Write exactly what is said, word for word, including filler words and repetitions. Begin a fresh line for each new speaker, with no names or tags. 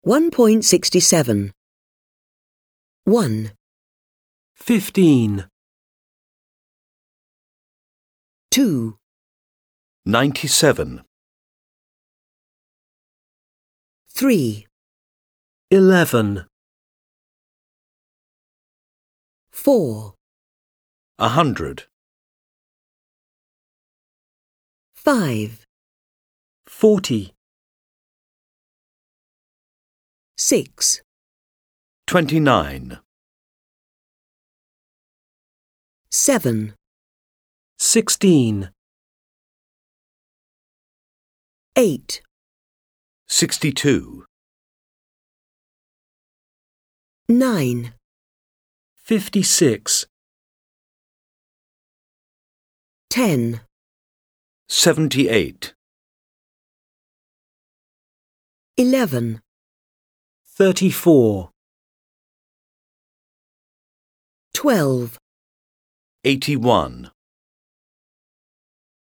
one point six seven. one,
fifteen,
two,
ninety-seven,
three,
eleven,
four,
a hundred,
five,
forty,
six,
twenty-nine,
seven,
sixteen,
eight,
sixty-two,
nine,
fifty-six,
ten,
seventy-eight,
eleven,
thirty-four,
twelve,
eighty-one.